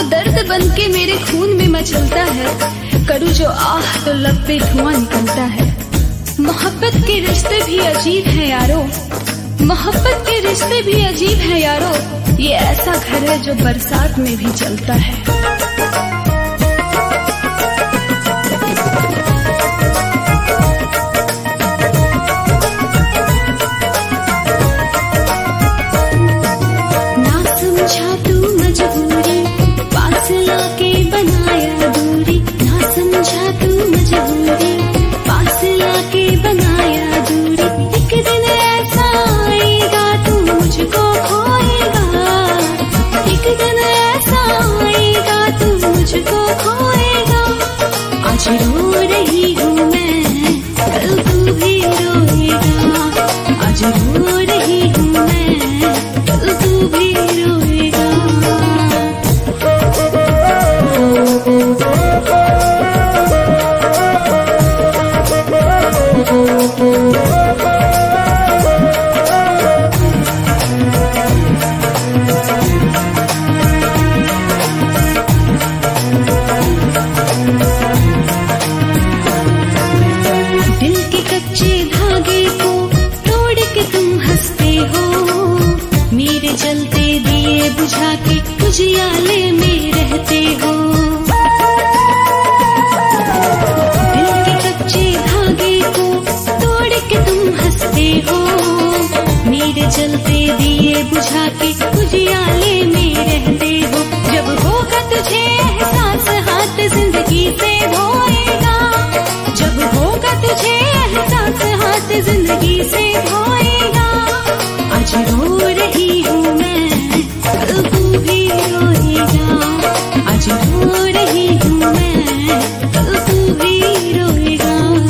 दर्द बनके मेरे खून में मचलता है। करूँ जो आह तो लब पे धुआं निकलता है। मोहब्बत के रिश्ते भी अजीब है यारो, मोहब्बत के रिश्ते भी अजीब है यारो। ये ऐसा घर है जो बरसात में भी चलता है। आज रो रही हूँ मैं, कल तू भी रोएगा। आज रो रही हूँ मैं, कल तू भी रोएगा। जलते दिए बुझा के उजियाले में रहते हो। दिल के कच्चे धागे को तोड़ के तुम हंसते हो। मेरे जलते दिए बुझा के उजियाले में रहते हो। जब होगा तुझे एहसास हाथ जिंदगी से धोएगा। जब होगा तुझे एहसास हाथ जिंदगी से धोएगा। आज रो रही हूँ मैं, कल तू भी रोएगा। आज रो रही हूँ मैं, कल तू भी रोएगा।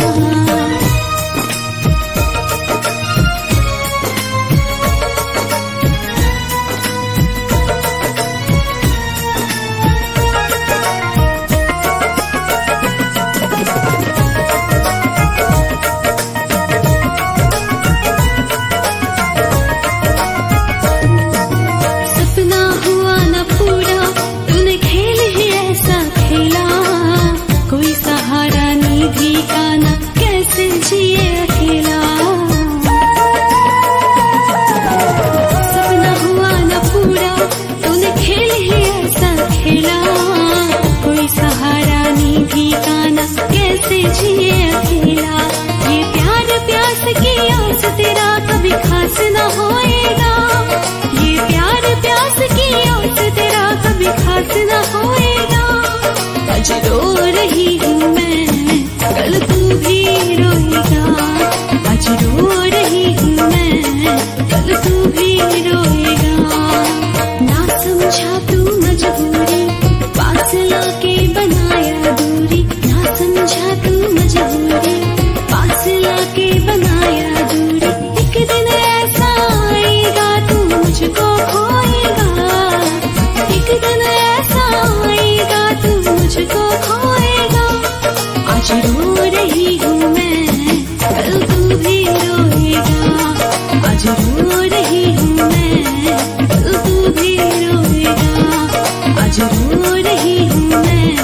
खास न होएगा ये प्यार प्यास की ओस तेरा कभी खास न होएगा। आज रो रही हूँ मैं, कल तू भी रोएगा। आज रो रही हूँ मैं, कल तू भी रोएगा। ना समझा तू मजबूरी, पास लाके बनाया दूरी। ना समझा तू मजबूरी, पास लाके बनाया दूरी। एक दिन ऐसा आएगा तू मुझको खोएगा। एक दिन ऐसा आएगा तू मुझको खोएगा। आज रो रही हूँ मैं, कल तू भी रोएगा। आज रो रही हूँ मैं, कल तू भी रोएगा। आज रो रही हूँ मैं,